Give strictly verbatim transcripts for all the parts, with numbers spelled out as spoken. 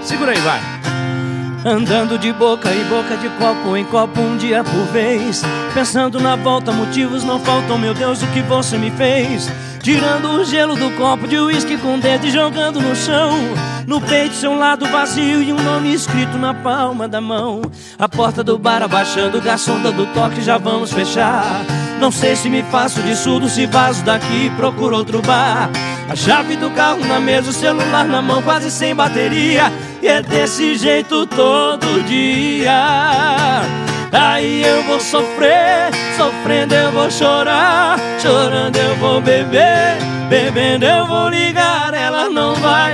Segura aí, vai. Andando de boca em boca, de copo em copo, um dia por vez. Pensando na volta, motivos não faltam, meu Deus, o que você me fez? Tirando o gelo do copo de uísque com o dedo e jogando no chão. No peito seu lado vazio e um nome escrito na palma da mão. A porta do bar abaixando, o garçom dando toque, já vamos fechar. Não sei se me faço de surdo, se vazo daqui e procuro outro bar. A chave do carro na mesa, o celular na mão, quase sem bateria. E é desse jeito todo dia. Aí eu vou sofrer, sofrendo eu vou chorar, chorando eu vou beber, bebendo eu vou ligar, ela não vai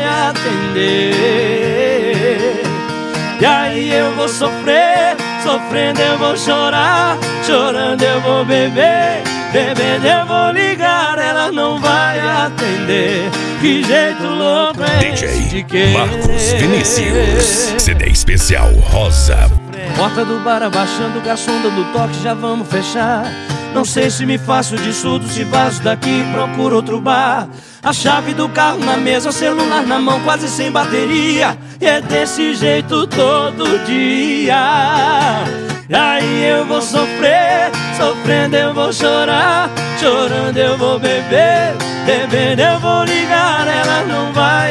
atender. E aí eu vou sofrer, sofrendo eu vou chorar, chorando eu vou beber, bebendo eu vou ligar, ela não vai atender. Que jeito louco é esse de querer? Marcos Vinícius, C D especial Rosa. Porta do bar abaixando, o garçom dando toque, já vamos fechar. Não sei se me faço de surdo, se vazo daqui, procuro outro bar. A chave do carro na mesa, o celular na mão, quase sem bateria. E é desse jeito todo dia. Aí eu vou sofrer, sofrendo eu vou chorar, chorando eu vou beber, bebendo eu vou ligar, ela não vai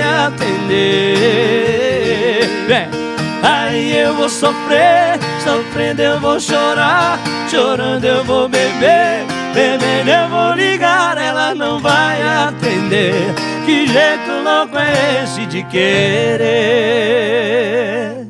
atender. Vem. Aí eu vou sofrer, sofrendo eu vou chorar, chorando eu vou beber, bebendo eu vou ligar, ela não vai atender. Que jeito louco é esse de querer?